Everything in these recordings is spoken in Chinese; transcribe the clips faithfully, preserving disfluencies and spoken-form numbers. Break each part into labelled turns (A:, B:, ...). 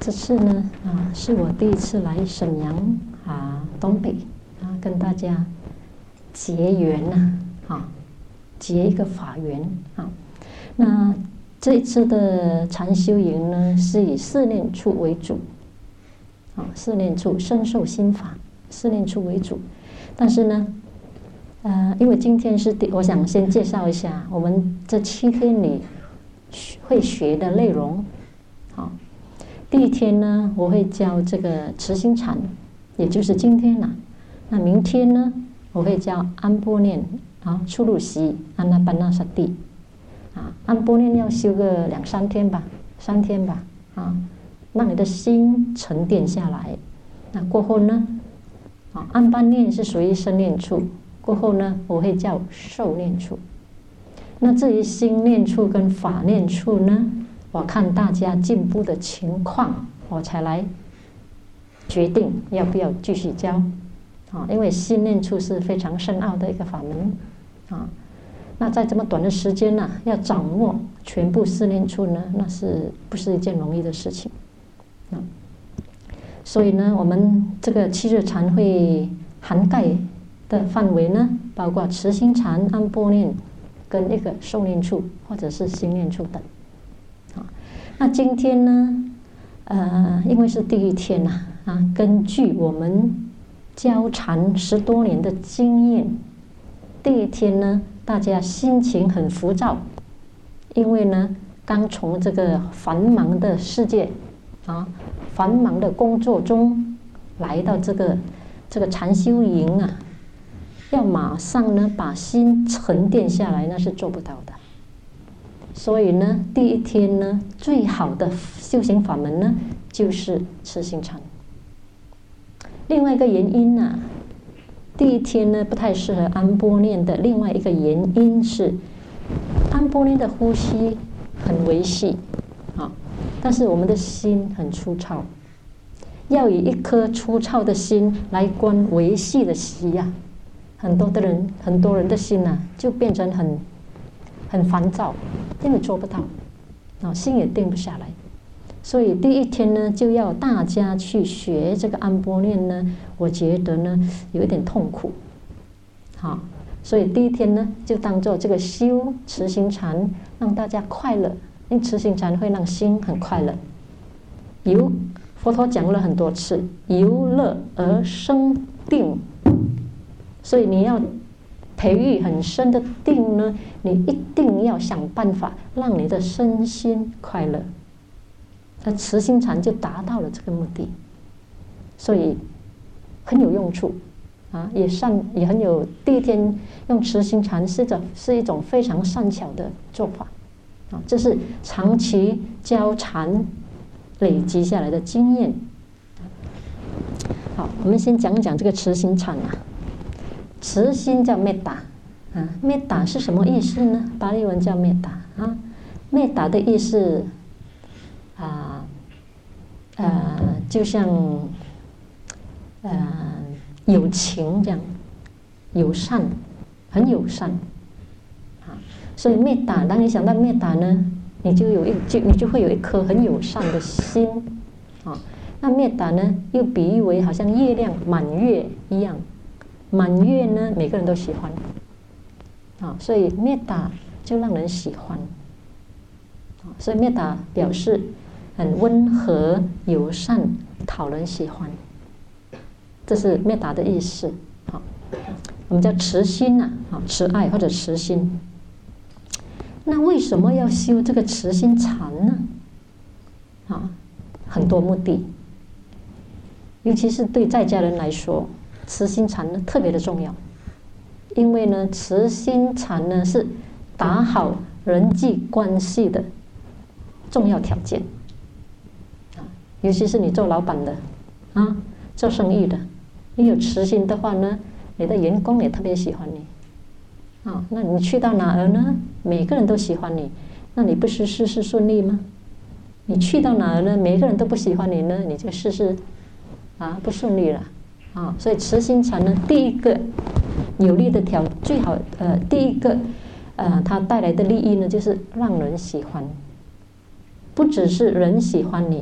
A: 这次呢啊，是我第一次来沈阳啊东北啊，跟大家结缘呐啊，结一个法缘啊。那这一次的禅修营呢，是以四念处为主啊，四念处深受心法，四念处为主。但是呢，呃，因为今天是第，我想先介绍一下我们这七天里会学的内容。好，第一天呢，我会教这个慈心禅，也就是今天呐、啊。那明天呢，我会教安般念啊，出入息阿那般那萨蒂啊，安般念要修个两三天吧，三天吧啊，让你的心沉淀下来。那过后呢，啊，安般念是属于身念处，过后呢，我会叫受念处。那至于心念处跟法念处呢，我看大家进步的情况，我才来决定要不要继续教啊。因为心念处是非常深奥的一个法门啊。那在这么短的时间呢、啊，要掌握全部四念处呢，那是不是一件容易的事情啊？所以呢，我们这个七日禅会涵盖的范围呢，包括慈心禅、安般念跟一个受念处或者是心念处等。啊，那今天呢，呃，因为是第一天呐，啊，根据我们教禅十多年的经验，第一天呢，大家心情很浮躁，因为呢，刚从这个繁忙的世界啊，繁忙的工作中来到这个这个禅修营啊，要马上呢把心沉淀下来，那是做不到的。所以呢，第一天呢，最好的修行法门呢，就是慈心禅。另外一个原因呢、啊，第一天呢不太适合安般念的另外一个原因是，安般念的呼吸很维系啊，但是我们的心很粗糙，要以一颗粗糙的心来观维系的息呀、啊，很多的人，很多人的心呐、啊，就变成很很烦躁，因为做不到啊，心也定不下来。所以第一天呢，就要大家去学这个安般念呢，我觉得呢有一点痛苦，好，所以第一天呢就当做这个修慈心禅，让大家快乐，因为慈心禅会让心很快乐。由佛陀讲了很多次，由乐而生定，所以你要培育很深的定呢，你一定要想办法让你的身心快乐。那慈心禅就达到了这个目的，所以很有用处啊，也善也很有。第一天用慈心禅是种是一种非常善巧的做法啊，这是长期教禅累积下来的经验。好，我们先讲讲这个慈心禅啊。慈心叫 metta 啊 ，metta 是什么意思呢？巴利文叫 metta 啊 ，metta 的意思。啊，呃，就像呃友情这样，友善，很友善啊。所以灭打，当你想到灭打呢，你就有一就你就会有一颗很友善的心啊。那灭打呢，又比喻为好像月亮满月一样，满月呢每个人都喜欢啊，所以灭打就让人喜欢啊。所以灭打表示很温和、友善、讨人喜欢，这是灭达的意思。好，我们叫慈心呐、啊，慈爱或者慈心。那为什么要修这个慈心禅呢？啊，很多目的，尤其是对在家人来说，慈心禅呢特别的重要，因为呢，慈心禅呢是打好人际关系的重要条件。尤其是你做老板的啊，做生意的，你有慈心的话呢，你的员工也特别喜欢你啊。那你去到哪儿呢，每个人都喜欢你，那你不是事事顺利吗？你去到哪儿呢，每个人都不喜欢你呢，你就事事啊不顺利了啊。所以慈心禅呢，第一个有利的条最好呃，第一个呃，它带来的利益呢，就是让人喜欢，不只是人喜欢你。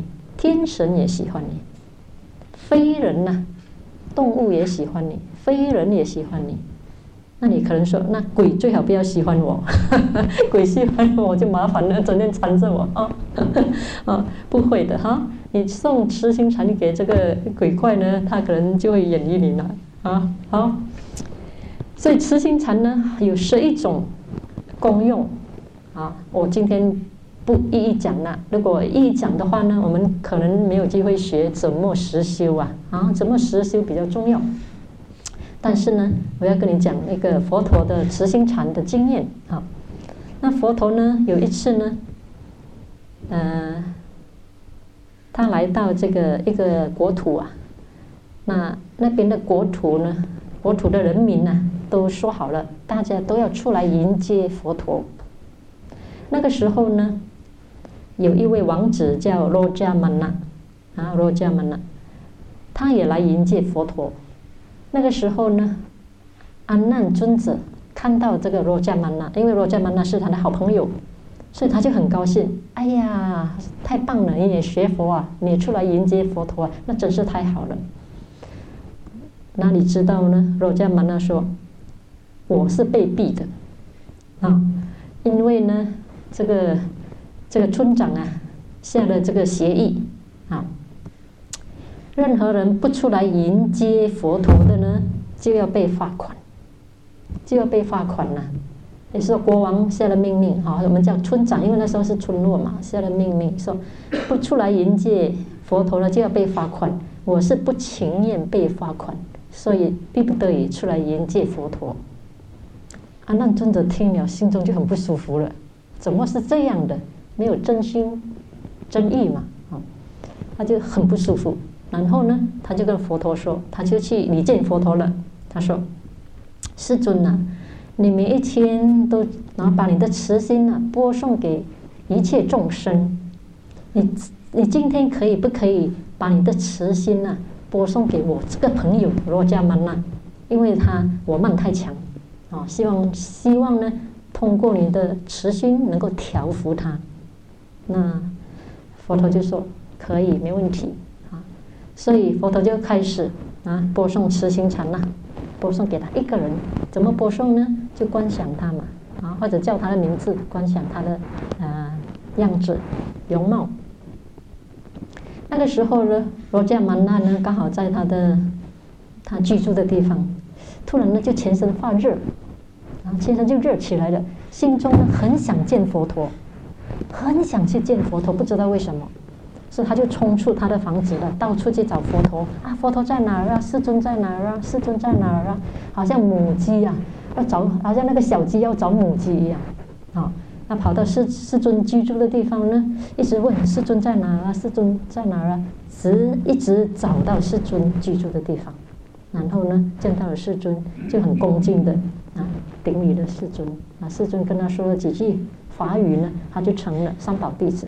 A: 天神也喜欢你，非人呐、啊，动物也喜欢你，非人也喜欢你。那你可能说，那鬼最好不要喜欢我，鬼喜欢我就麻烦了，整天缠着我啊。啊，不会的哈，你送痴心禅给这个鬼怪呢，他可能就会远离你了啊。好，所以痴心禅呢有十一种功用啊，我今天不一一讲了。如果一一讲的话呢，我们可能没有机会学怎么实修啊啊，怎么实修比较重要。但是呢，我要跟你讲那个佛陀的慈心禅的经验啊。那佛陀呢，有一次呢，呃，他来到这个一个国土啊，那那边的国土呢，国土的人民呢，都说好了，大家都要出来迎接佛陀。那个时候呢，有一位王子叫罗迦曼那啊，罗迦曼那，他也来迎接佛陀。那个时候呢，阿难尊者看到这个罗迦曼那，因为罗迦曼那是他的好朋友，所以他就很高兴。哎呀，太棒了！你也学佛啊，你出来迎接佛陀啊，那真是太好了。哪里知道呢？罗迦曼那说：“我是被逼的啊，因为呢，这个这个村长啊下了这个协议啊。”任何人不出来迎接佛陀的呢，就要被罚款，就要被罚款了。也是说国王下了命令哈，我们叫村长，因为那时候是村落嘛，下了命令说不出来迎接佛陀了就要被罚款。我是不情愿被罚款，所以逼不得已出来迎接佛陀。阿难尊者听了，心中就很不舒服了，怎么是这样的？没有真心真意嘛，啊，他就很不舒服。然后呢，他就跟佛陀说，他就去礼见佛陀了。他说：“世尊啊，你每一天都然后把你的慈心啊播送给一切众生，你你今天可以不可以把你的慈心啊播送给我这个朋友罗迦曼那？因为他我慢太强啊，希望希望呢通过你的慈心能够调伏他。”那佛陀就说：“可以，没问题。”所以佛陀就开始啊播送慈心禅呐，播送给他一个人。怎么播送呢？就观想他嘛，啊或者叫他的名字，观想他的呃样子、容貌。那个时候呢，罗迦曼那呢刚好在他的他居住的地方，突然呢就全身发热，然后全身就热起来了，心中呢很想见佛陀，很想去见佛陀，不知道为什么。所以他就冲出他的房子了，到处去找佛陀啊！佛陀在哪儿啊？世尊在哪儿啊？世尊在哪儿啊？好像母鸡啊，要找，好像那个小鸡要找母鸡一样啊！他跑到世世尊居住的地方呢，一直问世尊在哪儿啊？世尊在哪儿啊？直一直找到世尊居住的地方，然后呢，见到了世尊，就很恭敬的啊顶礼了世尊啊。世尊跟他说了几句法语呢，他就成了三宝弟子。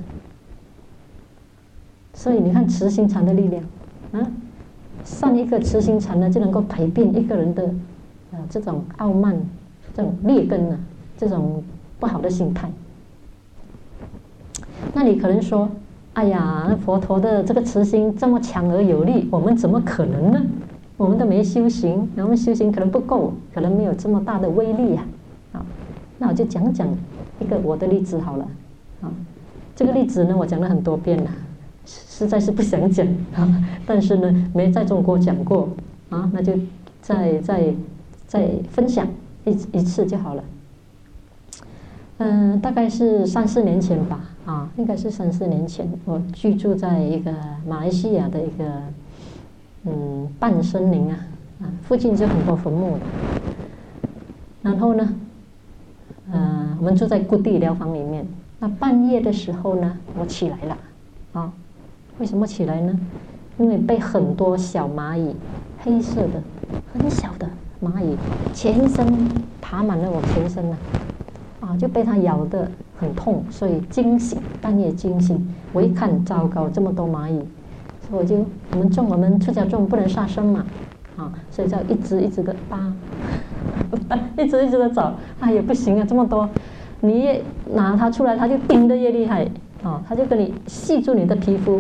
A: 所以你看慈心禅的力量啊，上一个慈心禅呢，就能够改变一个人的呃这种傲慢、这种劣根啊，这种不好的心态。那你可能说，哎呀，佛陀的这个慈心这么强而有力，我们怎么可能呢？我们都没修行，我们修行可能不够，可能没有这么大的威力啊。好，那我就讲讲一个我的例子好了啊。这个例子呢，我讲了很多遍了。实在是不想讲啊，但是呢，没在中国讲过啊，那就再再再分享一一次就好了。嗯、呃，大概是三四年前吧，啊，应该是三四年前，我居住在一个马来西亚的一个嗯半森林啊，啊，附近就很多坟墓的。然后呢，呃，我们住在孤地疗房里面。那半夜的时候呢，我起来了，啊。为什么起来呢？因为被很多小蚂蚁，黑色的、很小的蚂蚁，全身爬满了我全身啊，啊，就被它咬得很痛，所以惊醒，半夜惊醒。我一看，糟糕，这么多蚂蚁，所以我就我们种我们出家众不能杀生嘛，啊，所以就一只一只的扒，一只一只的找，啊也不行啊，这么多，你越拿它出来，它就叮得越厉害。啊，它就跟你吸住你的皮肤，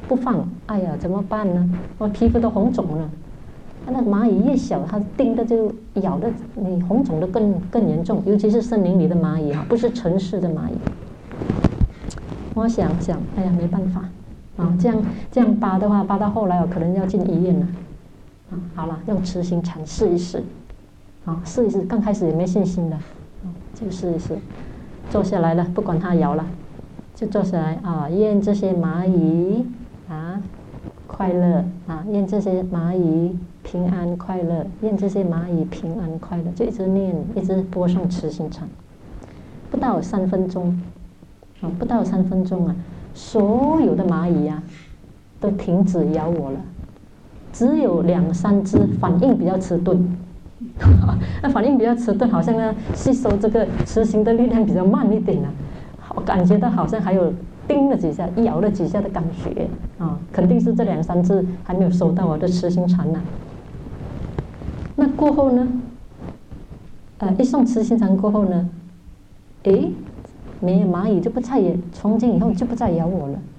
A: 不放，哎呀，怎么办呢？我皮肤都红肿了。那蚂蚁越小，它叮的就咬的你红肿的更更严重，尤其是森林里的蚂蚁啊，不是城市的蚂蚁。我想想，哎呀，没办法啊，这样这样扒的话，扒到后来我可能要进医院了。啊，好了，用慈心禅试一试，啊，试一试。刚开始也没信心的，啊，就试一试。坐下来了，不管它咬了，就坐下来啊，愿这些蚂蚁啊快乐啊，愿这些蚂蚁平安快乐，愿这些蚂蚁平安快乐，就一直念，一直播送慈心禅。不到三分钟，啊，不到三分钟啊，所有的蚂蚁啊都停止咬我了，只有两三只反应比较迟钝。那反应比较迟钝，好像呢吸收这个慈心的力量比较慢一点啊。我感觉到好像还有叮了几下、咬了几下的感觉啊，肯定是这两三只还没有收到我的慈心禅呢。那过后呢，呃，一送慈心禅过后呢，诶，没有蚂蚁就不再也从今以后就不再咬我了。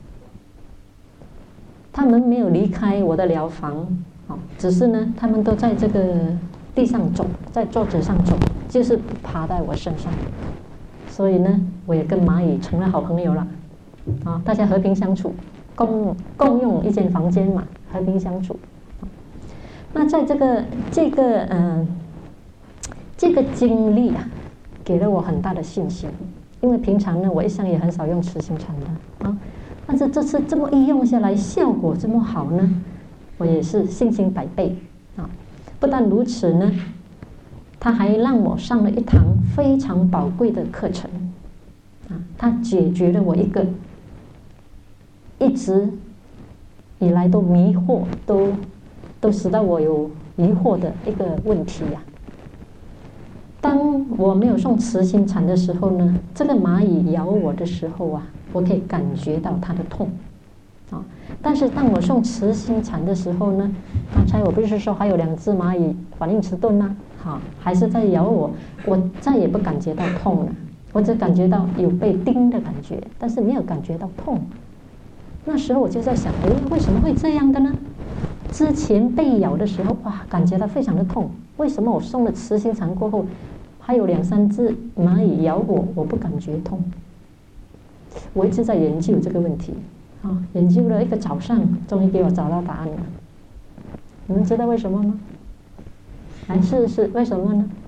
A: 他们没有离开我的疗房，啊，只是呢，他们都在这个地上走，在桌子上走，就是不爬在我身上。所以呢，我也跟蚂蚁成了好朋友了，啊，大家和平相处，共共用一间房间嘛，和平相处。那在这个这个嗯、呃、这个经历啊，给了我很大的信心，因为平常呢，我一向也很少用慈心禅的啊，但是这次这么一用下来，效果这么好呢，我也是信心百倍啊。不但如此呢，他还让我上了一堂非常宝贵的课程啊！他解决了我一个一直以来都迷惑、都都使到我有疑惑的一个问题呀、啊。当我没有送慈心禅的时候呢，这个蚂蚁咬我的时候啊，我可以感觉到它的痛啊。但是当我送慈心禅的时候呢，刚才我不是说还有两只蚂蚁反应迟钝吗？好，还是在咬我，我再也不感觉到痛了，我只感觉到有被叮的感觉，但是没有感觉到痛。那时候我就在想，哎，为什么会这样的呢？之前被咬的时候，哇，感觉到非常的痛，为什么我送了慈心禅过后，还有两三只蚂蚁咬我，我不感觉痛？我一直在研究这个问题，啊，研究了一个早上，终于给我找到答案了。你们知道为什么吗？来试试为什么呢？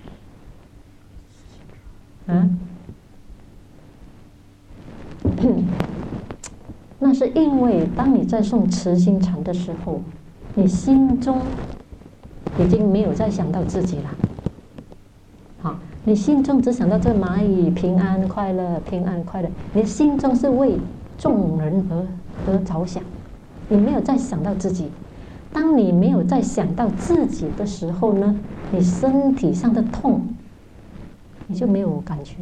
A: 啊？那是因为当你在诵慈心禅的时候，你心中已经没有再想到自己了。好，你心中只想到这个蚂蚁平安快乐，平安快乐。你心中是为众人而而着想，你没有再想到自己。当你没有再想到自己的时候呢，你身体上的痛，你就没有感觉。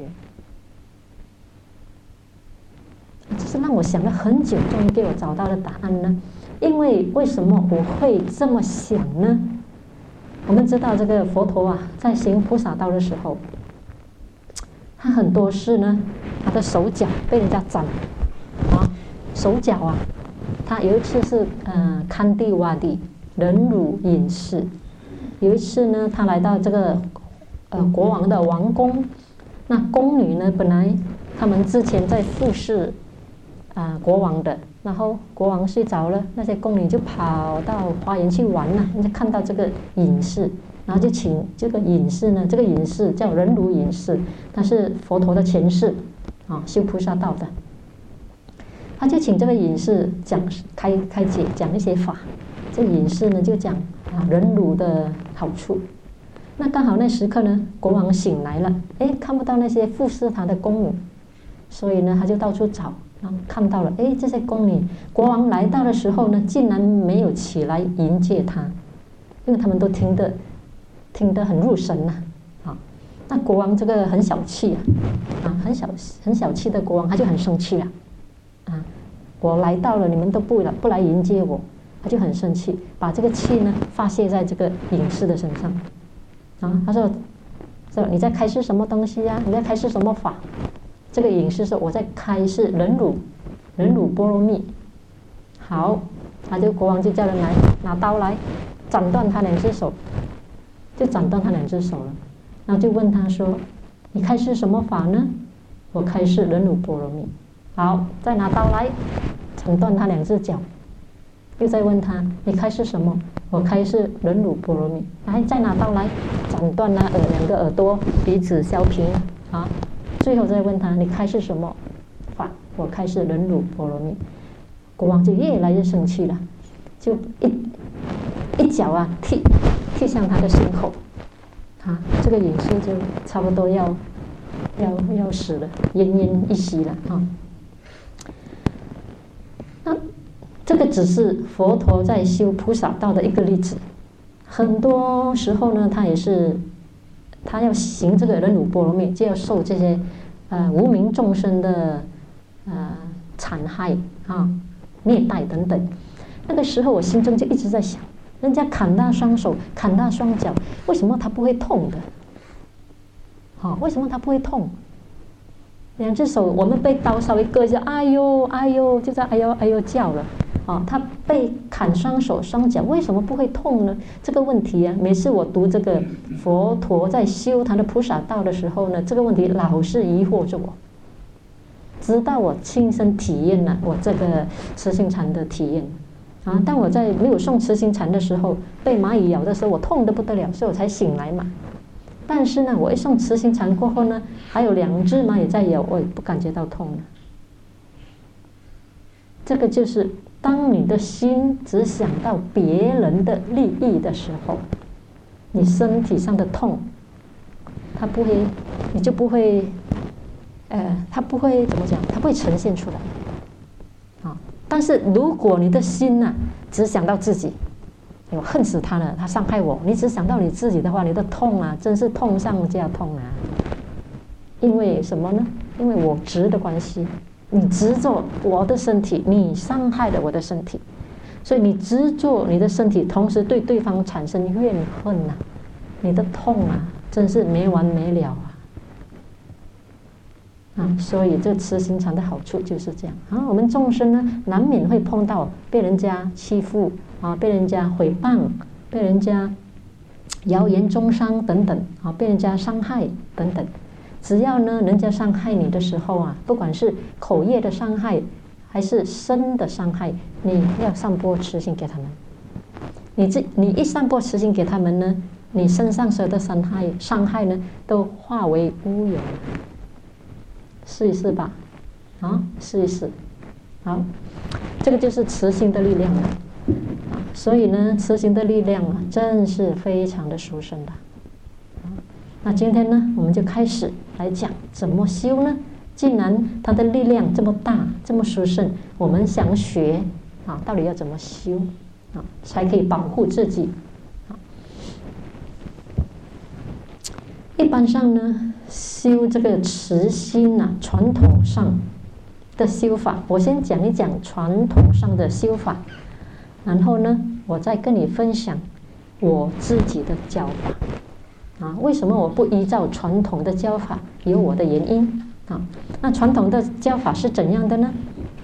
A: 这是让我想了很久，终于给我找到了答案呢。因为为什么我会这么想呢？我们知道这个佛陀啊，在行菩萨道的时候，他很多事呢，他的手脚被人家斩啊，手脚啊。他有一次是呃堪地洼地忍辱饮食，有一次呢，他来到这个呃国王的王宫，那宫女呢，本来他们之前在服侍啊、呃、国王的，然后国王睡着了，那些宫女就跑到花园去玩了，就看到这个隐士，然后就请这个隐士呢，这个隐士叫忍辱隐士，他是佛陀的前世啊，修菩萨道的。他就请这个隐士讲开开解讲一些法，这个隐士呢就讲啊忍辱的好处。那刚好那时刻呢，国王醒来了，哎，看不到那些服侍他的宫女，所以呢他就到处找，然后看到了，哎，这些宫女，国王来到的时候呢，竟然没有起来迎接他，因为他们都听得听得很入神呐、啊，啊，那国王这个很小气啊，啊，很小很小气的国王，他就很生气了。啊，我来到了，你们都不来不来迎接我，他就很生气，把这个气呢发泄在这个隐士的身上。啊，他说：“说你在开示什么东西呀、啊？你在开示什么法？”这个隐士说：“我在开示忍辱，忍辱波罗蜜。” 好，他就国王就叫人来拿刀来斩断他两只手，就斩断他两只手了。然后就问他说：“你开示什么法呢？”我开示忍辱波罗蜜。好，再拿刀来斩断他两只脚。又再问他：“你开示什么？”我开示忍辱波罗蜜。来，再拿刀来斩断他耳两个耳朵，鼻子削平啊。最后再问他：“你开示什么法？”我开示忍辱波罗蜜。国王就越来越生气了，就一一脚啊踢踢向他的心口，啊，这个隐士就差不多要要要死了，奄奄一息了啊。那这个只是佛陀在修菩萨道的一个例子，很多时候呢，他也是他要行这个忍辱波罗蜜，就要受这些呃无名众生的呃残害啊、虐待等等。那个时候我心中就一直在想，人家砍他双手，砍他双脚，为什么他不会痛的？好，为什么他不会痛？两只手我们被刀稍微割一下，哎呦哎呦，就在哎呦哎呦叫了。啊，他被砍双手双脚，为什么不会痛呢？这个问题啊，每次我读这个佛陀在修他的菩萨道的时候呢，这个问题老是疑惑着我。直到我亲身体验了我这个慈心禅的体验啊，当我在没有诵慈心禅的时候，被蚂蚁咬的时候，我痛得不得了，所以我才醒来嘛。但是呢，我一诵慈心禅过后呢，还有两只蚂蚁在咬，我也不感觉到痛了。这个就是当你的心只想到别人的利益的时候，你身体上的痛，它不会，你就不会，呃，它不会怎么讲，它不会呈现出来，啊。但是如果你的心呐、啊，只想到自己，我恨死他了，他伤害我，你只想到你自己的话，你的痛啊，真是痛上加痛啊。因为什么呢？因为我执的关系。你执着我的身体，你伤害了我的身体，所以你执着你的身体，同时对对方产生怨恨呐、啊，你的痛啊，真是没完没了啊！啊，所以这慈心禅的好处就是这样啊。我们众生呢，难免会碰到被人家欺负啊，被人家诽谤，被人家谣言中伤等等啊，被人家伤害等等。只要呢，人家伤害你的时候啊，不管是口业的伤害，还是身的伤害，你要散播慈心给他们。你这你一散播慈心给他们呢，你身上所有的伤害伤害呢，都化为乌有。试一试吧，啊，试一试。好，这个就是慈心的力量了。啊，所以呢，慈心的力量啊，真是非常的殊胜的。那今天呢，我们就开始来讲怎么修呢？既然它的力量这么大，这么殊胜，我们想学啊，到底要怎么修啊，才可以保护自己？啊，一般上呢，修这个慈心啊，传统上的修法，我先讲一讲传统上的修法，然后呢，我再跟你分享我自己的教法。啊，为什么我不依照传统的教法？有我的原因啊。那传统的教法是怎样的呢？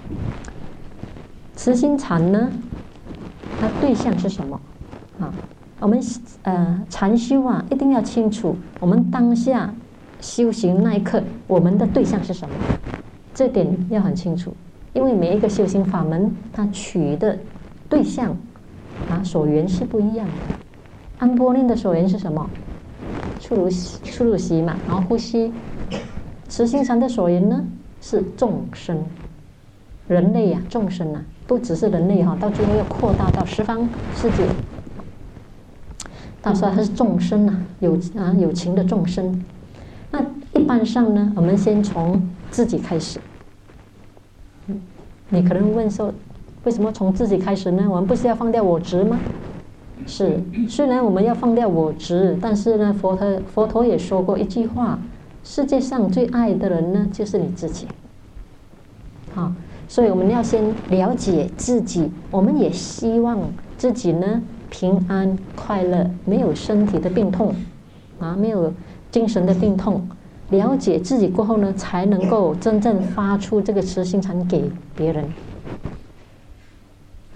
A: 慈心禅呢，它对象是什么？啊，我们呃禅修啊，一定要清楚，我们当下修行那一刻，我们的对象是什么？这点要很清楚，因为每一个修行法门，它取的对象啊所缘是不一样的。安般念的所缘是什么？出入出入息嘛，然后呼吸。慈心禅的所缘呢是众生，人类啊，众生啊，不只是人类哈、啊，到最后要扩大到十方世界。到时候它是众生啊，有啊有情的众生。那一般上呢，我们先从自己开始。嗯，你可能问说，为什么从自己开始呢？我们不是要放掉我执吗？是，虽然我们要放掉我执，但是呢，佛陀佛陀也说过一句话：世界上最爱的人呢，就是你自己。好，所以我们要先了解自己，我们也希望自己呢平安快乐，没有身体的病痛啊，没有精神的病痛。了解自己过后呢，才能够真正发出这个慈心禅给别人。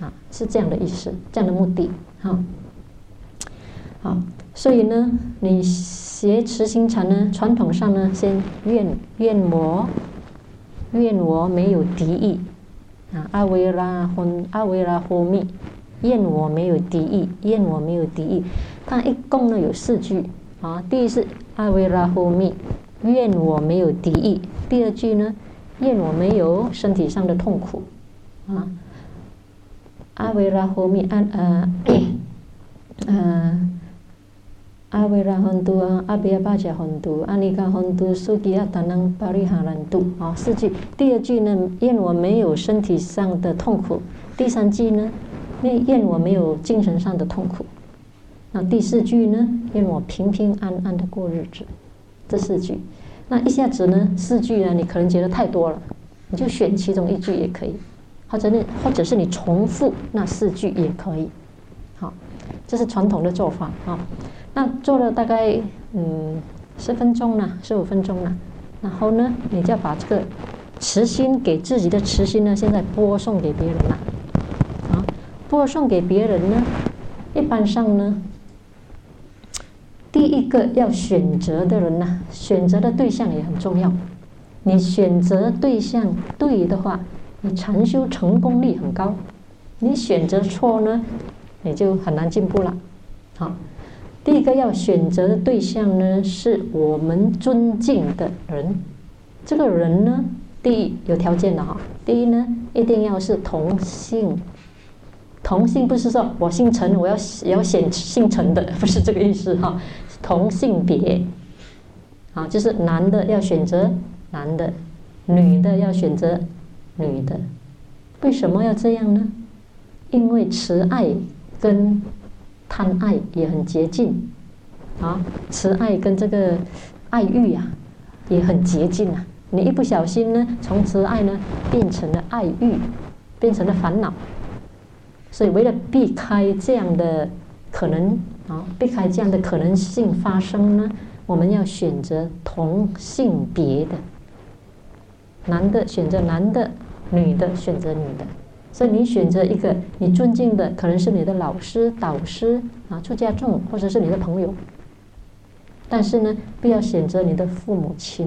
A: 啊，是这样的意思，这样的目的。好，好，所以呢，你学慈心禅呢，传统上呢，先愿愿我愿我没有敌意啊，阿维拉吽阿维拉呼密，愿我没有敌意，愿我没有敌意。它一共呢有四句啊，第一是阿维拉呼密，愿我没有敌意；第二句呢，愿我没有身体上的痛苦啊。阿维拉呼密安呃呃。阿维拉吽度啊，阿比亚巴迦吽度，阿尼嘎吽度，苏吉亚达能巴利哈兰度。啊，四句。第二句呢，愿我没有身体上的痛苦；第三句呢，愿我没有精神上的痛苦。那第四句呢，愿我平平安安的过日子。这四句，那一下子呢，四句呢，你可能觉得太多了，你就选其中一句也可以，或者呢，或者是你重复那四句也可以。好，这是传统的做法啊。那做了大概嗯十分钟了，十五分钟了，然后呢，你就要把这个慈心给自己的慈心呢，现在播送给别人了，啊，播送给别人呢，一般上呢，第一个要选择的人呢，选择的对象也很重要。你选择对象对的话，你禅修成功率很高；你选择错呢，你就很难进步了。好。第一个要选择的对象呢，是我们尊敬的人。这个人呢，第一有条件的哈。第一呢，一定要是同性。同性不是说我姓陈，我要要选姓陈的，不是这个意思哈。同性别，啊，就是男的要选择男的，女的要选择女的。为什么要这样呢？因为慈爱跟贪爱也很接近啊，慈爱跟这个爱欲啊也很接近啊。你一不小心呢，从慈爱呢变成了爱欲，变成了烦恼。所以为了避开这样的可能啊，避开这样的可能性发生呢，我们要选择同性别的，男的选择男的，女的选择女的。所以你选择一个你尊敬的，可能是你的老师、导师啊、出家众，或者是你的朋友。但是呢，不要选择你的父母亲。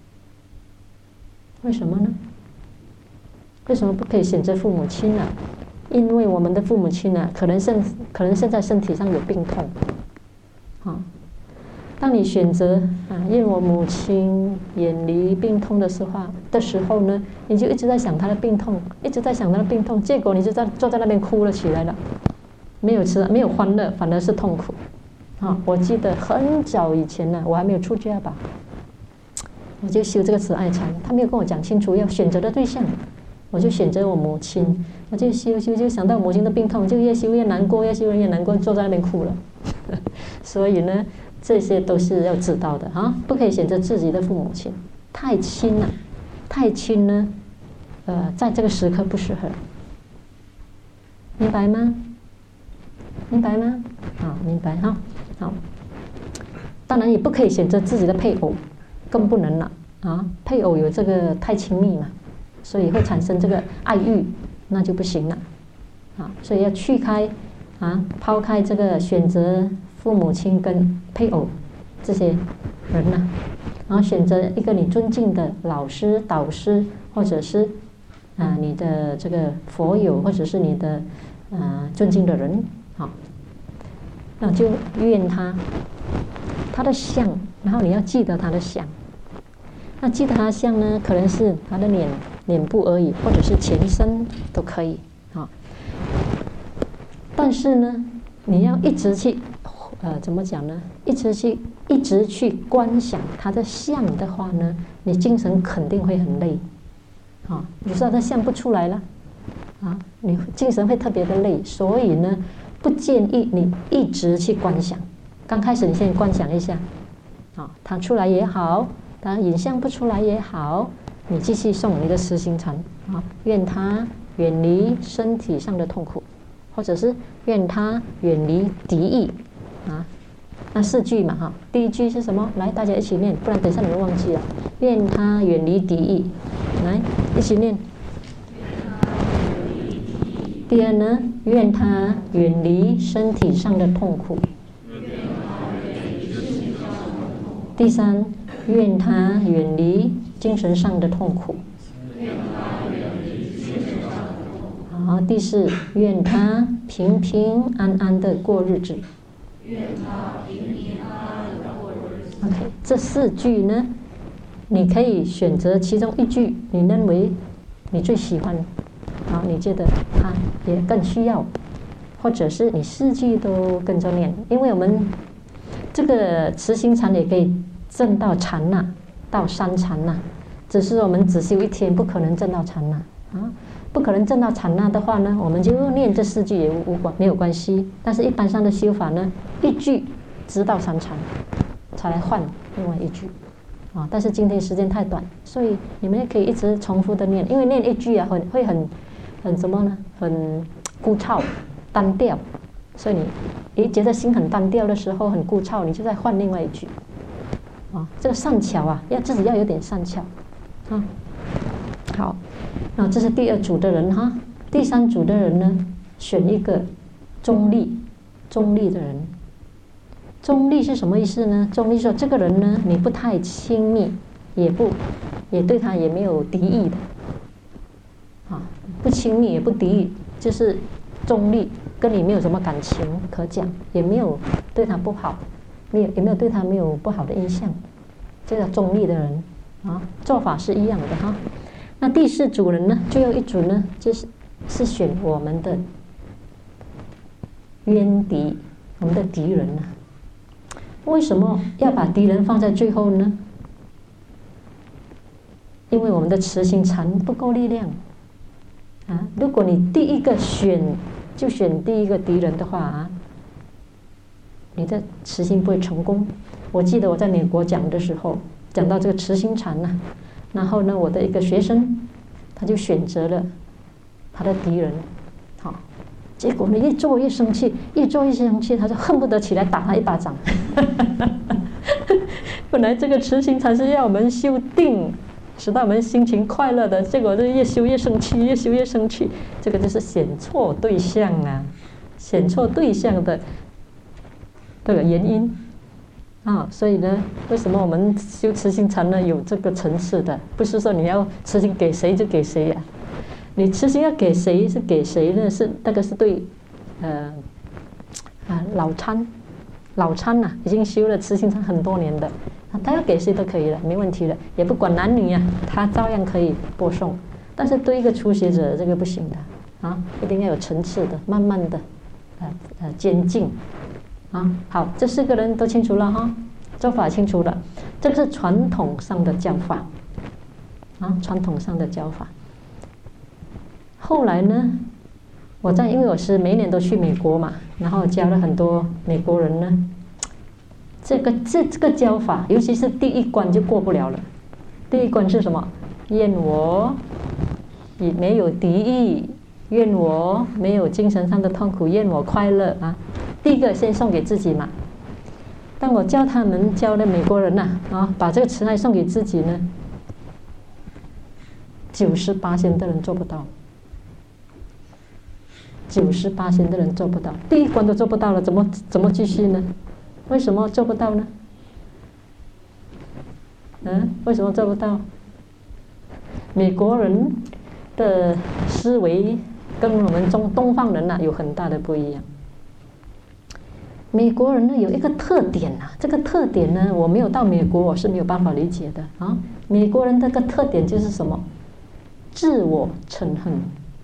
A: 为什么呢？为什么不可以选择父母亲呢？因为我们的父母亲呢，可能现可能现在身体上有病痛，啊。当你选择啊，愿我母亲远离病痛的时候的时候呢，你就一直在想她的病痛，一直在想她的病痛，结果你就在坐在那边哭了起来了，没有吃，没有欢乐，反而是痛苦。啊，我记得很早以前呢，我还没有出家吧，我就修这个慈爱禅，他没有跟我讲清楚要选择的对象，我就选择我母亲，我就修修就想到母亲的病痛，就越修越难过，越修越难过，坐在那边哭了。所以呢，这些都是要知道的啊，不可以选择自己的父母亲，太亲了，太亲呢，呃，在这个时刻不适合，明白吗？明白吗？啊，明白哈，好。当然也不可以选择自己的配偶，更不能了啊，配偶有这个太亲密嘛，所以会产生这个爱欲，那就不行了，啊，所以要去开啊，抛开这个选择父母亲跟配偶这些人呢，然后选择一个你尊敬的老师、导师，或者是啊你的这个佛友，或者是你的啊尊敬的人，好，那就愿他他的像，然后你要记得他的像。那记得他的像呢，可能是他的脸脸部而已，或者是全身都可以啊。但是呢，你要一直去，呃，怎么讲呢？一直去，一直去观想他的像的话呢，你精神肯定会很累，啊，有时候他像不出来了，啊，你精神会特别的累。所以呢，不建议你一直去观想。刚开始你先观想一下，啊，他出来也好，他影像不出来也好，你继续诵你的慈心禅啊，愿他远离身体上的痛苦。或者是愿他远离敌意啊，那四句嘛哈。第一句是什么？来，大家一起念，不然等一下你们忘记了。愿他远离敌意，来一起念。 第二呢，愿他远离身体上的痛苦。第三，愿他远离精神上的痛苦。好，第四，愿他平平安安的过日子。愿他平平安安的过日子。OK， 这四句呢，你可以选择其中一句，你认为你最喜欢，好，你觉得他也更需要，或者是你四句都跟着念，因为我们这个慈心禅也可以证到禅那，到三禅那，只是我们只修一天，不可能证到禅那啊。不可能证到禅那的话呢，我们就念这四句也无关没有关系。但是一般上的修法呢，一句直到三禅，才来换另外一句啊。但是今天时间太短，所以你们也可以一直重复的念，因为念一句啊，很会很很什么呢？很枯燥、单调。所以你一觉得心很单调的时候，很枯燥，你就再换另外一句啊。这个善巧啊，要自己要有点善巧啊。好。那这是第二组的人哈，第三组的人呢，选一个中立、中立的人。中立是什么意思呢？中立说这个人呢，你不太亲密，也不也对他也没有敌意的，啊，不亲密也不敌意，就是中立，跟你没有什么感情可讲，也没有对他不好，没有也没有对他没有不好的印象，这叫中立的人啊，做法是一样的哈。那第四组人呢，最后一组呢，就是是选我们的冤敌，我们的敌人呢。为什么要把敌人放在最后呢？因为我们的慈心禅不够力量啊！如果你第一个选就选第一个敌人的话啊，你的慈心不会成功。我记得我在美国讲的时候，讲到这个慈心禅呢。然后呢，我的一个学生，他就选择了他的敌人，好，结果呢越做越生气，越做越生气，他就恨不得起来打他一巴掌。本来这个慈心禅是要我们修定，使到我们心情快乐的，结果就越修越生气，越修越生气，这个就是选错对象啊，选错对象的这个原因。啊，所以呢，为什么我们修慈心禅呢？有这个层次的，不是说你要慈心给谁就给谁呀、啊。你慈心要给谁是给谁呢？是那个是对，呃，啊老参，老参呐、啊，已经修了慈心禅很多年的，啊，他要给谁都可以了，没问题的，也不管男女呀、啊，他照样可以播送。但是对一个初学者，这个不行的啊，一定要有层次的，慢慢的，呃呃渐进。啊，好，这四个人都清楚了哈，做法清楚了，这个是传统上的教法，啊，传统上的教法。后来呢，我在因为我是每年都去美国嘛，然后教了很多美国人呢，这个这这个教法，尤其是第一关就过不了了。第一关是什么？愿我也没有敌意，愿我没有精神上的痛苦，愿我快乐啊。第一个先送给自己嘛。当我教他们教的美国人呐 啊, 啊，把这个慈爱送给自己呢，九十八仙的人做不到，九十八仙的人做不到，第一关都做不到了，怎么怎么继续呢？为什么做不到呢？嗯，为什么做不到？美国人的思维跟我们中东方人呐、啊、有很大的不一样。美国人呢有一个特点啊，这个特点呢，我没有到美国，我是没有办法理解的啊。美国人这个特点就是什么？自我嗔恨，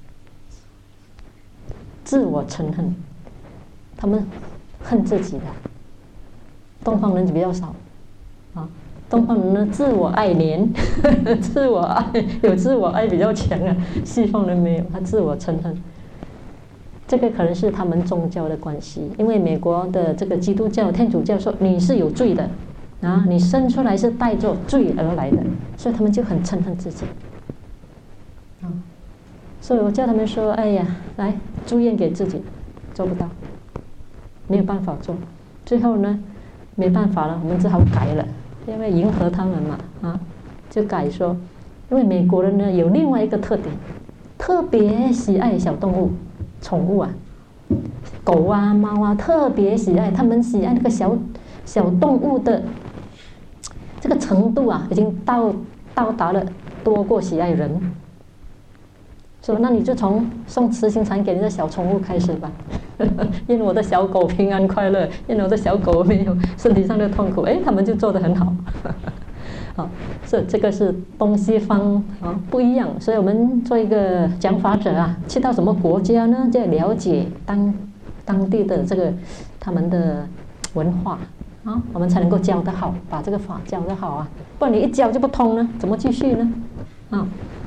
A: 自我嗔恨，他们恨自己的。东方人就比较少啊，东方人呢自我爱怜，自我爱有自我爱比较强啊，西方人没有，他自我嗔恨。这个可能是他们宗教的关系，因为美国的这个基督教、天主教说你是有罪的啊，你生出来是带着罪而来的，所以他们就很憎恨自己啊。所以我叫他们说：“哎呀，来祝愿给自己，做不到，没有办法做。”最后呢，没办法了，我们只好改了，因为迎合他们嘛啊，就改说，因为美国人呢有另外一个特点，特别喜爱小动物。 宠物啊，狗啊、猫啊，特别喜爱，他们喜爱那个小小动物的这个程度啊，已经到到达了多过喜爱人。说那你就从送慈心禅给你的小宠物开始吧，愿我的小狗平安快乐，愿我的小狗没有身体上的痛苦，哎，他们就做得很好。好，这这个是东西方啊不一样，所以我们做一个讲法者啊，去到什么国家呢，就要了解当当地的这个他们的文化啊，我们才能够教得好，把这个法教得好啊，不然你一教就不通呢，怎么继续呢？啊。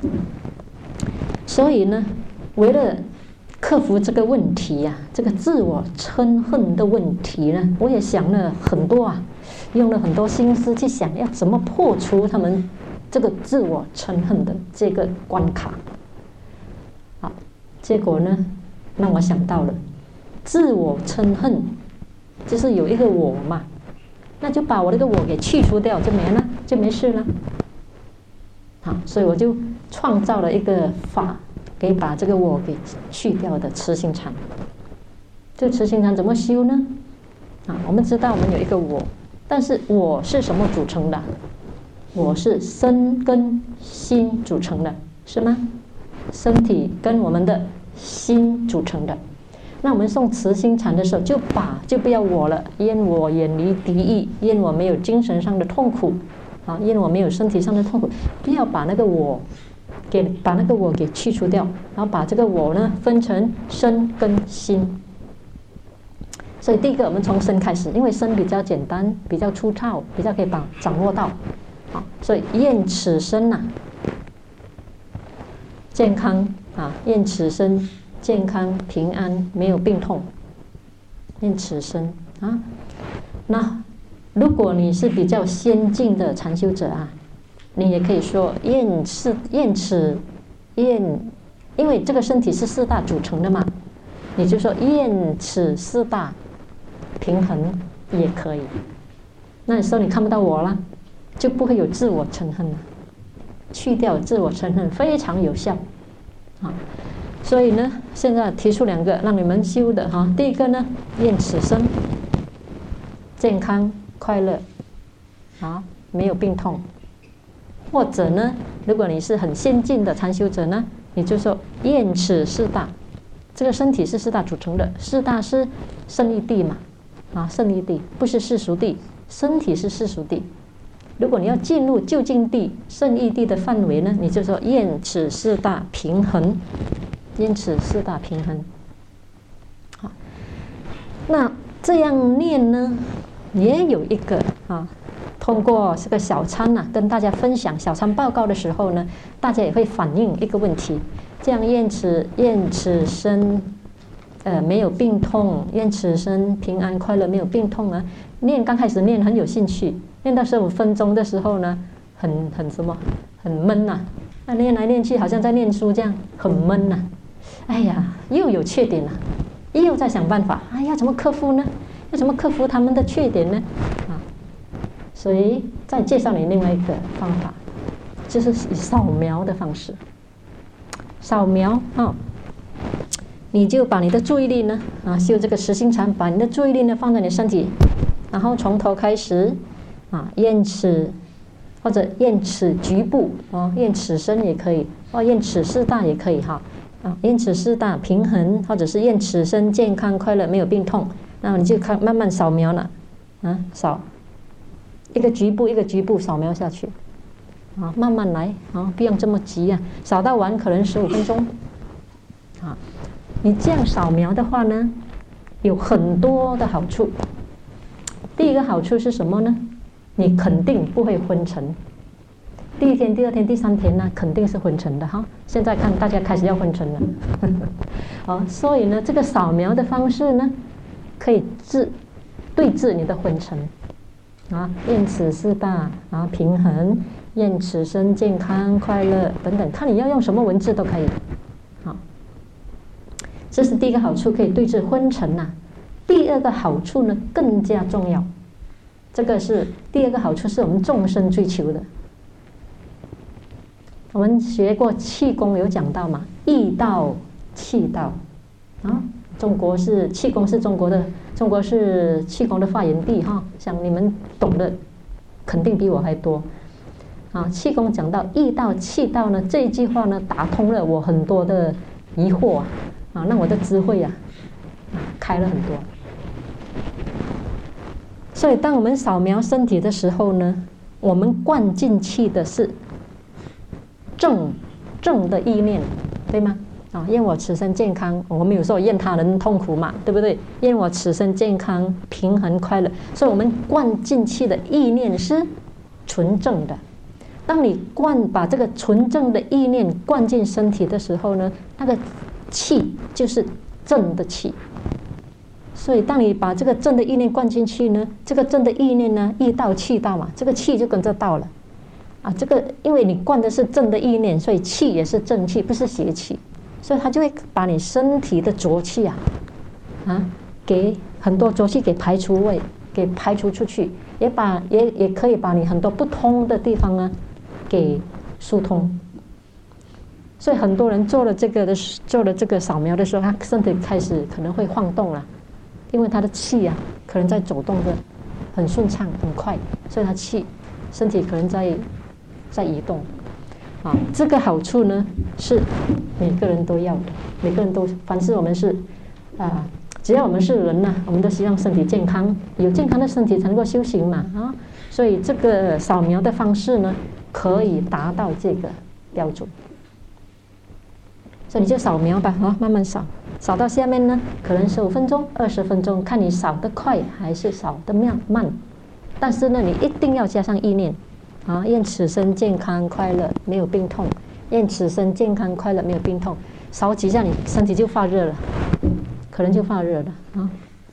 A: 所以呢，为了克服这个问题呀、啊，这个自我嗔恨的问题呢，我也想了很多啊，用了很多心思去想要怎么破除他们这个自我嗔恨的这个关卡。好，结果呢，让我想到了，自我嗔恨就是有一个我嘛，那就把我这个我给去除掉，就没了，就没事了。好，所以我就创造了一个法，给把这个我给去掉的慈心禅。这个慈心禅怎么修呢？啊，我们知道我们有一个我，但是我是什么组成的？我是身跟心组成的，是吗？身体跟我们的心组成的。那我们诵慈心禅的时候，就把就不要我了，愿我远离敌意，愿我没有精神上的痛苦。啊，因为我没有身体上的痛苦，不要把那个我给把那个我给去除掉，然后把这个我呢分成身跟心。所以第一个我们从身开始，因为身比较简单，比较粗糙，比较可以把掌握到。好，所以愿此身呐、啊、健康啊，愿此身健康平安，没有病痛。愿此身啊，那。如果你是比较先进的禅修者啊，你也可以说愿是愿此愿，因为这个身体是四大组成的嘛，你就说愿此四大平衡也可以。那你说你看不到我了，就不会有自我嗔恨了，去掉自我嗔恨非常有效啊。所以呢，现在提出两个让你们修的哈，第一个呢，愿此身健康快乐啊，没有病痛。或者呢，如果你是很先进的禅修者呢，你就说愿此四大，这个身体是四大组成的，四大是胜义地嘛，啊，胜义地不是世俗地，身体是世俗地。如果你要进入究竟地、胜义地的范围呢，你就说愿此四大平衡，愿此四大平衡。好，那这样念呢？也有一个啊，通过这个小参呐、啊，跟大家分享小参报告的时候呢，大家也会反映一个问题：这样愿此愿此身，呃，没有病痛，愿此身平安快乐，没有病痛啊。念刚开始念很有兴趣，念到十五分钟的时候呢，很很什么，很闷呐、啊。那念来念去，好像在念书这样，很闷呐、啊。哎呀，又有缺点了、啊，又在想办法，哎呀，怎么克服呢？要怎么克服他们的缺点呢？啊，所以再介绍你另外一个方法，就是以扫描的方式。扫描啊、哦，你就把你的注意力呢，啊，修这个慈心禅，把你的注意力呢放在你身体，然后从头开始，啊，愿此或者愿此局部啊，愿此身也可以，或愿此四大也可以哈，啊，愿此四大平衡，或者是愿此身健康快乐，没有病痛。那你就看慢慢扫描了，啊，扫一个局部一个局部扫描下去，啊，慢慢来啊，不用这么急啊，扫到完可能十五分钟，啊，你这样扫描的话呢，有很多的好处。第一个好处是什么呢？你肯定不会昏沉。第一天、第二天、第三天呢，肯定是昏沉的哈。现在看大家开始要昏沉了，好，所以呢，这个扫描的方式呢，可以治对治你的昏沉啊，愿此四大啊平衡，愿此身健康快乐等等，看你要用什么文字都可以。好，这是第一个好处，可以对治昏沉呐、啊。第二个好处呢更加重要，这个是第二个好处，是我们众生追求的。我们学过气功有讲到嘛，意道气道啊。中国是气功，是中国的，中国是气功的发源地哈。像你们懂的，肯定比我还多。啊，气功讲到意道、气道呢，这一句话呢，打通了我很多的疑惑啊，啊，让我的智慧啊，啊开了很多。所以，当我们扫描身体的时候呢，我们灌进去的是正正的意念，对吗？啊，愿我此生健康，我们有时候愿他人痛苦嘛，对不对？愿我此生健康、平衡、快乐。所以我们灌进去的意念是纯正的。当你灌把这个纯正的意念灌进身体的时候呢，那个气就是正的气。所以当你把这个正的意念灌进去呢，这个正的意念呢，意道气道嘛，这个气就跟着到了。啊，这个因为你灌的是正的意念，所以气也是正气，不是邪气。所以它就会把你身体的浊气啊，啊，给很多浊气给排除位，给排除出去，也把也也可以把你很多不通的地方呢，给疏通。所以很多人做了这个的做了这个扫描的时候，他身体开始可能会晃动了，因为他的气啊，可能在走动的很顺畅很快，所以他气身体可能在在移动。啊，这个好处呢是每个人都要的，每个人都，凡是我们是啊，只要我们是人呐、啊，我们都希望身体健康，有健康的身体才能够修行嘛啊，所以这个扫描的方式呢，可以达到这个标准。所以你就扫描吧，啊，慢慢扫，扫到下面呢，可能十五分钟、二十分钟，看你扫得快还是扫得慢慢，但是呢，你一定要加上意念。啊，愿此生健康快乐，没有病痛。愿此生健康快乐，没有病痛。扫几下，你身体就发热了，可能就发热了啊。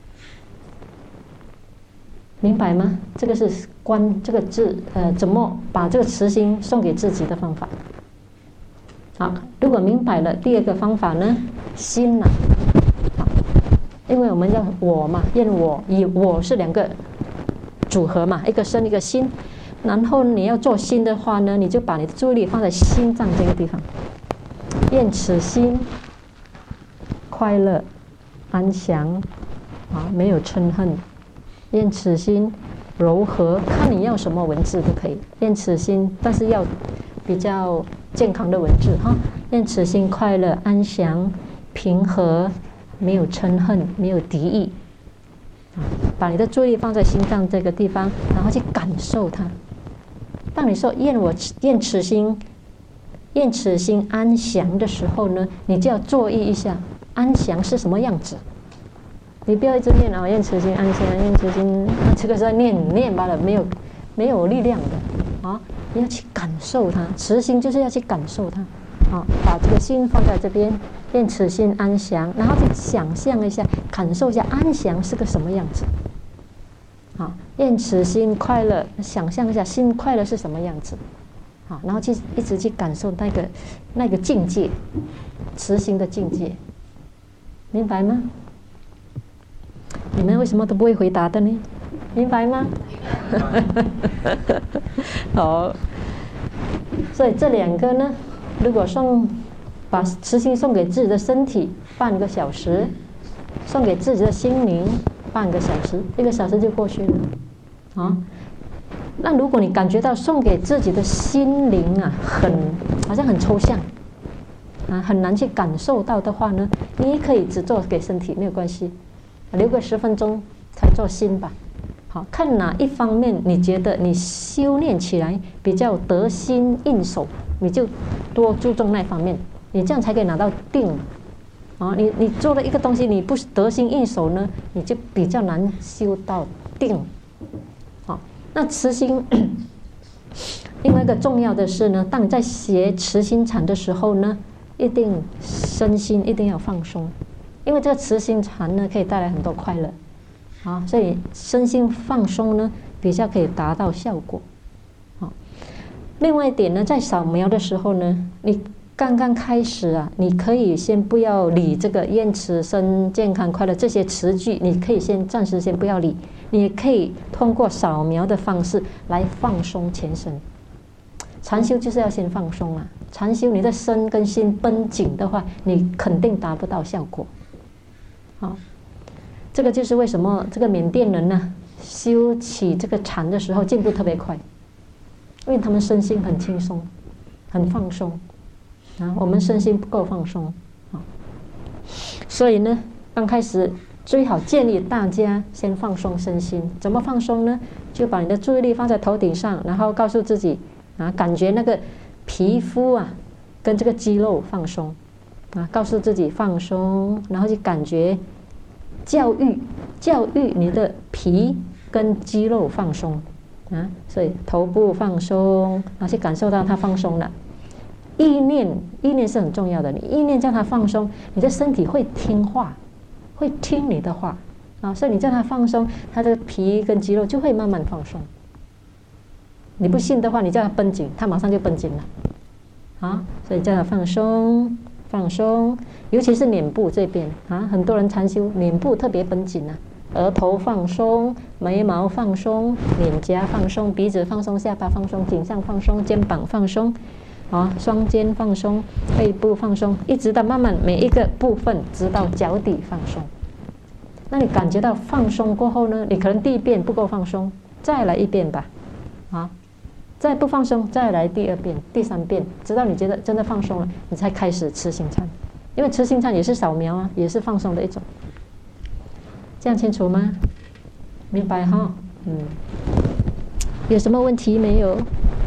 A: 明白吗？这个是观这个字，呃，怎么把这个慈心送给自己的方法。好，如果明白了，第二个方法呢，心呐、啊，因为我们要我嘛，愿我以我是两个组合嘛，一个身一个心。然后你要做心的话呢，你就把你的注意力放在心脏这个地方。愿此心快乐安详啊，没有嗔恨。愿此心柔和，看你要什么文字都可以。愿此心，但是要比较健康的文字哈。愿此心快乐安详平和，没有嗔恨，没有敌意。把你的注意力放在心脏这个地方，然后去感受它。当你说愿我愿此心愿此心安详的时候呢，你就要注意一下安详是什么样子。你不要一直念啊，愿此心安详，愿此心，这个是在念念罢了，没有没有力量的啊！你要去感受它，慈心就是要去感受它啊！把这个心放在这边，愿此心安详，然后去想象一下，感受一下安详是个什么样子。啊，愿此心快乐，想象一下心快乐是什么样子，啊，然后去一直去感受那个那个境界，慈心的境界，明白吗？你们为什么都不会回答的呢？明白吗？好，所以这两个呢，如果送把慈心送给自己的身体半个小时，送给自己的心灵半个小时，一个小时就过去了啊。那如果你感觉到送给自己的心灵啊，很好像很抽象啊，很难去感受到的话呢，你也可以只做给身体没有关系，留个十分钟才做心吧。好，看哪一方面你觉得你修炼起来比较得心应手，你就多注重那方面，你这样才可以拿到定。啊，你你做了一个东西，你不得心应手呢，你就比较难修到定。好，那慈心，另外一个重要的是呢，当你在学慈心禅的时候呢，一定身心一定要放松，因为这个慈心禅呢，可以带来很多快乐。啊，所以身心放松呢，比较可以达到效果。好，另外一点呢，在扫描的时候呢，你刚刚开始啊，你可以先不要理这个愿此生健康快乐这些词句，你可以先暂时先不要理，你也可以通过扫描的方式来放松全身。禅修就是要先放松啊，禅修你的身跟心绷紧的话，你肯定达不到效果。 啊，这个就是为什么这个缅甸人呢，修起这个禅的时候进步特别快，因为他们身心很轻松，很放松啊。我们身心不够放松啊，所以呢，刚开始最好建议大家先放松身心。怎么放松呢？就把你的注意力放在头顶上，然后告诉自己啊，感觉那个皮肤啊跟这个肌肉放松啊，告诉自己放松，然后就感觉教育教育你的皮跟肌肉放松啊，所以头部放松，然后去感受到它放松了。意念意念是很重要的，你意念叫它放松，你的身体会听话，会听你的话啊，所以你叫它放松，它的皮跟肌肉就会慢慢放松。你不信的话，你叫它绷紧，它马上就绷紧了啊。所以叫它放松放松，尤其是脸部这边啊，很多人禅修脸部特别绷紧啊，额头放松，眉毛放松，脸颊放松，鼻子放松，下巴放松，颈项放松，肩膀放松啊，双肩放松，背部放松，一直到慢慢每一个部分直到脚底放松。那你感觉到放松过后呢，你可能第一遍不够放松，再来一遍吧啊，再不放松，再来第二遍、第三遍，直到你觉得真的放松了，你才开始持行禅。因为持行禅也是扫描啊，也是放松的一种。这样清楚吗？明白哈？嗯。有什么问题没有？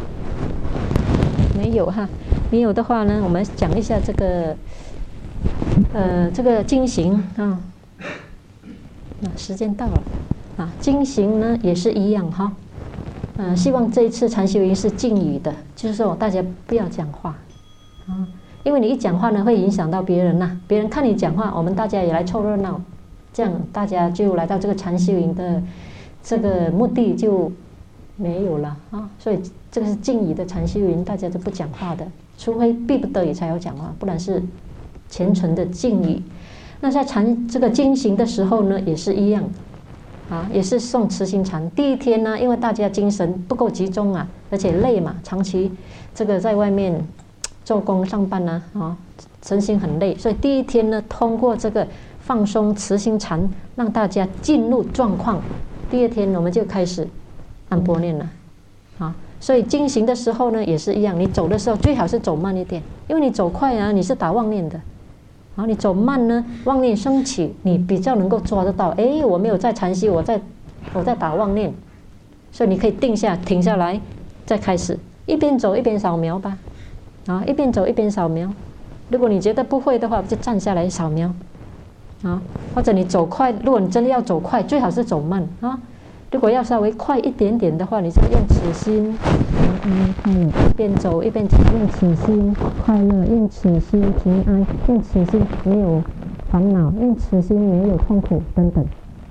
A: 没有哈。没有的话呢，我们讲一下这个，呃，这个经行啊。那时间到了啊，经行呢也是一样哈。嗯、呃，希望这一次禅修营是静语的，就是说大家不要讲话啊，因为你一讲话呢会影响到别人呐、啊，别人看你讲话，我们大家也来凑热闹，这样大家就来到这个禅修营的这个目的就没有了啊。所以这个是静语的禅修营，大家都不讲话的，除非逼不得已才要讲话，不然是虔诚的静语。那在禅这个经行的时候呢，也是一样。啊，也是诵持行禅。第一天呢，因为大家精神不够集中啊，而且累嘛，长期这个在外面做工上班呢，啊，身心很累，所以第一天呢，通过这个放松持行禅，让大家进入状况。第二天我们就开始按波念了，啊，所以经行的时候呢，也是一样，你走的时候最好是走慢一点，因为你走快啊，你是打妄念的。然后你走慢呢，妄念升起，你比较能够抓得到。哎，我没有在禅息，我在我在打妄念，所以你可以定下停下来，再开始一边走一边扫描吧。啊，一边走一边扫描。如果你觉得不会的话，就站下来扫描。啊，或者你走快，如果你真的要走快，最好是走慢啊。如果要稍微快一点点的话，你就用此心，嗯嗯，一边走一边讲，用此心快乐，用此心平安，用此心没有烦恼，用此心没有痛苦等等，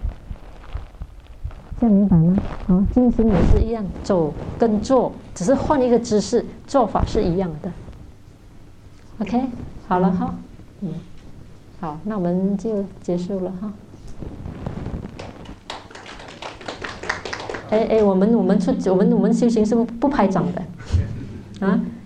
A: 这样明白吗？啊，经行也是一样，走跟做只是换一个姿势，做法是一样的。OK， 好了哈，嗯，好，那我们就结束了哈。哎哎，我们我们出我们我们修行是不不拍掌的，啊，